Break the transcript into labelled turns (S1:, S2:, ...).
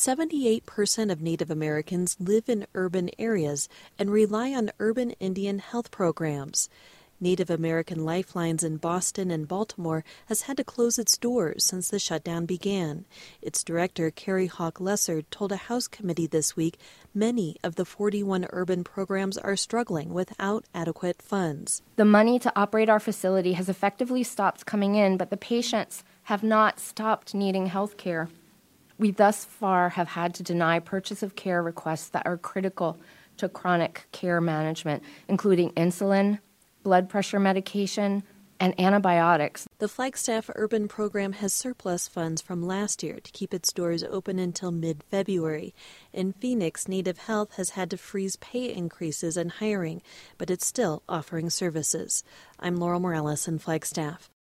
S1: 78% of Native Americans live in urban areas and rely on urban Indian health programs. Native American Lifelines in Boston and Baltimore has had to close its doors since the shutdown began. Its director, Carrie Hawk Lessard, told a House committee this week many of the 41 urban programs are struggling without adequate funds.
S2: The money to operate our facility has effectively stopped coming in, but the patients have not stopped needing health care. We thus far have had to deny purchase of care requests that are critical to chronic care management, including insulin, blood pressure medication, and antibiotics.
S1: The Flagstaff Urban Program has surplus funds from last year to keep its doors open until mid-February. In Phoenix, Native Health has had to freeze pay increases and hiring, but it's still offering services. I'm Laurel Morales in Flagstaff.